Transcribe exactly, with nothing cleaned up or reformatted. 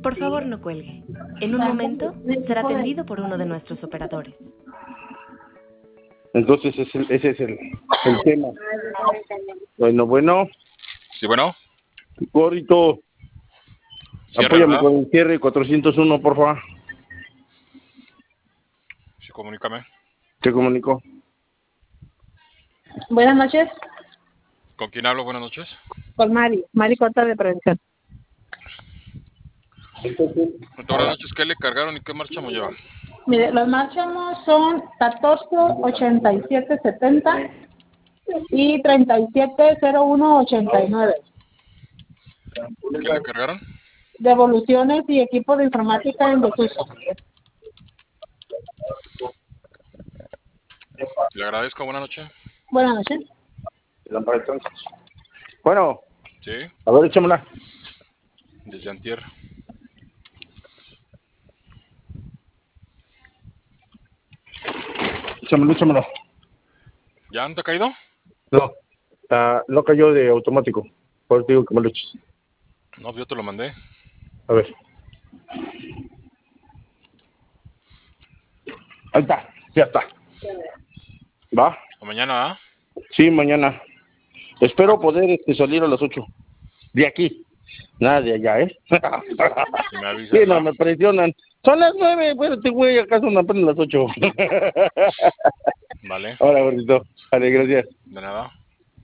Por favor, no cuelgue. En un momento será atendido por uno de nuestros operadores. Entonces ese, ese es el, el tema. Bueno, bueno. Sí, bueno. Gorrito, Cierre, apóyame ¿verdad? con el cierre cuatrocientos uno, por favor. Sí, comunícame. Te comunico. Buenas noches, ¿Con quién hablo? Buenas noches. con Mari, Mari Cota de Prevención. Buenas noches. ¿Qué le cargaron y qué marchamo lleva? Mire, los marchamos son catorce ochenta y siete setenta y treinta y siete cero uno ochenta y nueve. ¿Qué le cargaron? Devoluciones y equipo de informática en desuso. Le agradezco. Buenas noches. Buenas noches. Bueno, Sí, a ver, échamela. desde antier. Échamela, échamela. ¿Ya no te ha caído? No, ah, no cayó de automático. Por eso te digo que me lo eches. No, yo te lo mandé. A ver. Ahí está, ya está. ¿Va? ¿O mañana, ah? Sí, mañana. Espero poder este, salir a las ocho. De aquí. Nada de allá, ¿eh? Si me avisas. Sí, no, ¿va? me presionan. Son las nueve, espérate, güey, acá son apenas las ocho. Vale, Ahora, gordito. Vale, gracias. de nada.